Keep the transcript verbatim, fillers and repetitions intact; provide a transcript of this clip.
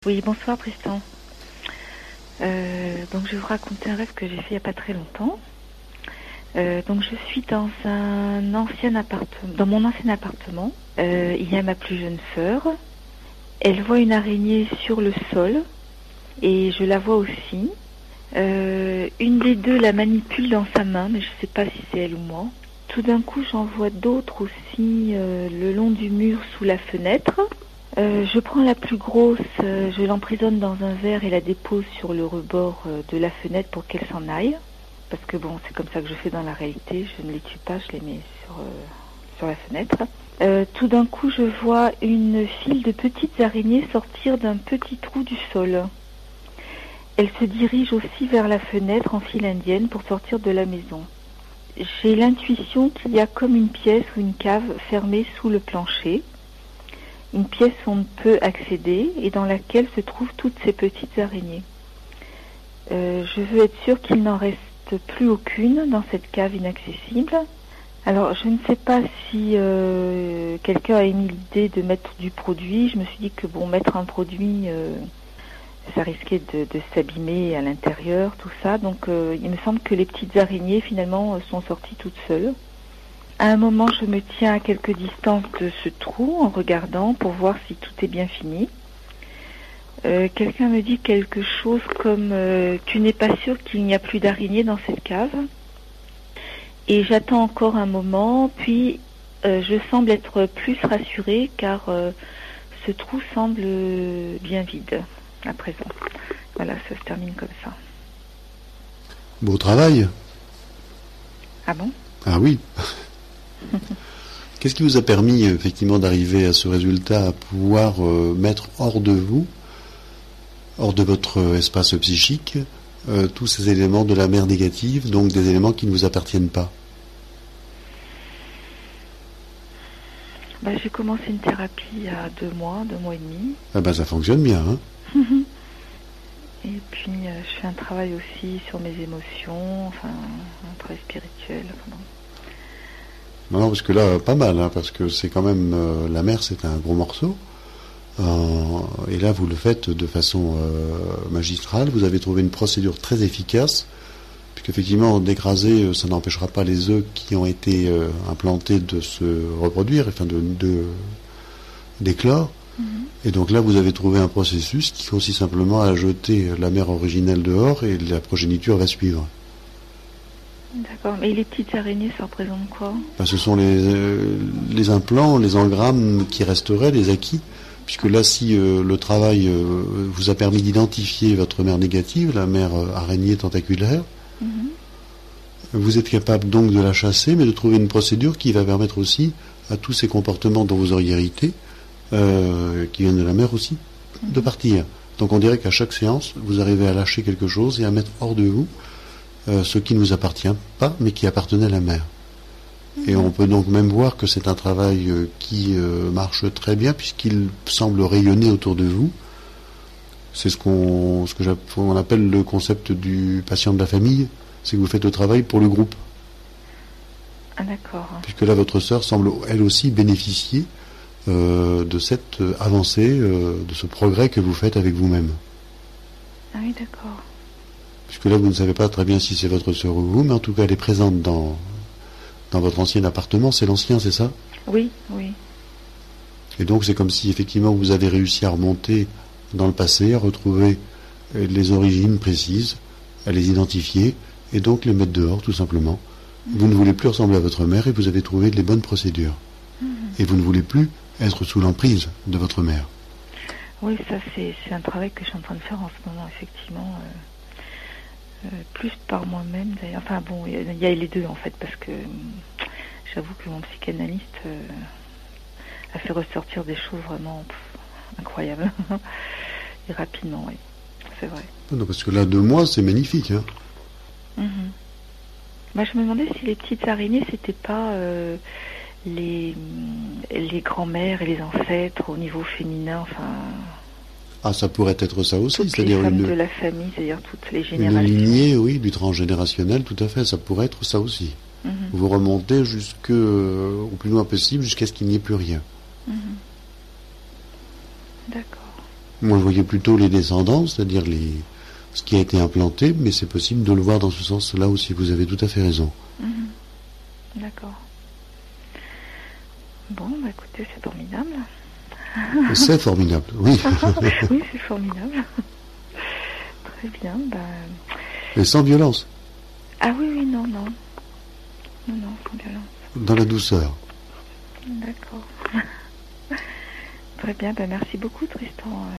Oui, bonsoir Tristan. Euh, donc je vais vous raconter un rêve que j'ai fait il n'y a pas très longtemps. Euh, donc je suis dans un ancien appartement, dans mon ancien appartement. Euh, il y a ma plus jeune sœur. Elle voit une araignée sur le sol et je la vois aussi. Euh, une des deux la manipule dans sa main, mais je ne sais pas si c'est elle ou moi. Tout d'un coup, j'en vois d'autres aussi euh, le long du mur sous la fenêtre. Euh, je prends la plus grosse, euh, je l'emprisonne dans un verre et la dépose sur le rebord euh, de la fenêtre pour qu'elle s'en aille. Parce que bon, c'est comme ça que je fais dans la réalité, je ne les tue pas, je les mets sur, euh, sur la fenêtre. Euh, tout d'un coup, je vois une file de petites araignées sortir d'un petit trou du sol. Elle se dirige aussi vers la fenêtre en file indienne pour sortir de la maison. J'ai l'intuition qu'il y a comme une pièce ou une cave fermée sous le plancher. Une pièce où on ne peut accéder et dans laquelle se trouvent toutes ces petites araignées. Euh, je veux être sûre qu'il n'en reste plus aucune dans cette cave inaccessible. Alors, je ne sais pas si euh, quelqu'un a émis l'idée de mettre du produit. Je me suis dit que bon, mettre un produit, euh, ça risquait de, de s'abîmer à l'intérieur, tout ça. Donc, euh, il me semble que les petites araignées, finalement, sont sorties toutes seules. À un moment, je me tiens à quelques distances de ce trou en regardant pour voir si tout est bien fini. Euh, quelqu'un me dit quelque chose comme euh, « Tu n'es pas sûr qu'il n'y a plus d'araignées dans cette cave ?» Et j'attends encore un moment, puis euh, je semble être plus rassurée car euh, ce trou semble bien vide à présent. Voilà, ça se termine comme ça. Beau travail. Ah bon ? Ah oui. Qu'est-ce qui vous a permis effectivement d'arriver à ce résultat, à pouvoir euh, mettre hors de vous, hors de votre euh, espace psychique, euh, tous ces éléments de la mer négative, donc des éléments qui ne vous appartiennent pas? Bah, j'ai commencé une thérapie il y a deux mois, deux mois et demi. Ah ben ça fonctionne bien, hein. Et puis euh, je fais un travail aussi sur mes émotions, enfin un travail spirituel. Enfin, bon. Non, non, parce que là, pas mal, hein, parce que c'est quand même, euh, la mer, c'est un gros morceau. Euh, et là, vous le faites de façon euh, magistrale. Vous avez trouvé une procédure très efficace, puisqu'effectivement, d'écraser, ça n'empêchera pas les œufs qui ont été euh, implantés de se reproduire, enfin de, de d'éclore. Mm-hmm. Et donc là, vous avez trouvé un processus qui consiste simplement à jeter la mère originelle dehors et la progéniture va suivre. D'accord, mais les petites araignées, ça représente quoi? Ben, ce sont les, euh, les implants, les engrammes qui resteraient, les acquis, puisque là, si euh, le travail euh, vous a permis d'identifier votre mère négative, la mère euh, araignée tentaculaire, mm-hmm. vous êtes capable donc de la chasser, mais de trouver une procédure qui va permettre aussi à tous ces comportements dont vous auriez hérité, euh, qui viennent de la mère aussi, mm-hmm. de partir. Donc on dirait qu'à chaque séance, vous arrivez à lâcher quelque chose et à mettre hors de vous Euh, ce qui ne vous appartient pas, mais qui appartenait à la mère. Mmh. Et on peut donc même voir que c'est un travail euh, qui euh, marche très bien, puisqu'il semble rayonner autour de vous. C'est ce qu'on, ce que on appelle le concept du patient de la famille, c'est que vous faites le travail pour le groupe. Ah d'accord. Puisque là, votre sœur semble elle aussi bénéficier euh, de cette avancée, euh, de ce progrès que vous faites avec vous-même. Ah oui, d'accord. Puisque là, vous ne savez pas très bien si c'est votre sœur ou vous, mais en tout cas, elle est présente dans, dans votre ancien appartement. C'est l'ancien, c'est ça? Oui, oui. Et donc, c'est comme si, effectivement, vous avez réussi à remonter dans le passé, à retrouver les origines précises, à les identifier, et donc les mettre dehors, tout simplement. Mmh. Vous ne voulez plus ressembler à votre mère, et vous avez trouvé les bonnes procédures. Mmh. Et vous ne voulez plus être sous l'emprise de votre mère. Oui, ça, c'est, c'est un travail que je suis en train de faire en ce moment, effectivement. Euh... Euh, plus par moi-même d'ailleurs. Enfin bon, il y, y a les deux en fait, parce que euh, j'avoue que mon psychanalyste euh, a fait ressortir des choses vraiment pff, incroyables. Et rapidement, oui, c'est vrai. Non, parce que là, deux mois, c'est magnifique, hein. Mm-hmm. Bah, je me demandais si les petites araignées, c'était pas euh, les, les grands-mères et les ancêtres au niveau féminin, enfin... Ah, ça pourrait être ça aussi, toutes c'est-à-dire les femmes une, de la famille, c'est-à-dire toutes les générations. Une lignée, oui, du transgénérationnel, tout à fait, ça pourrait être ça aussi. Mm-hmm. Vous remontez jusque, euh, au plus loin possible, jusqu'à ce qu'il n'y ait plus rien. Mm-hmm. D'accord. Moi, je voyais plutôt les descendants, c'est-à-dire les ce qui a été implanté, mais c'est possible de le voir dans ce sens-là aussi. Vous avez tout à fait raison. Mhm. D'accord. Bon, bah écoutez, c'est formidable. C'est formidable, oui. Oui, c'est formidable. Très bien. Bah... Et sans violence. Ah oui, oui, non, non. Non, non, sans violence. Dans la douceur. D'accord. Très bien, bah merci beaucoup, Tristan.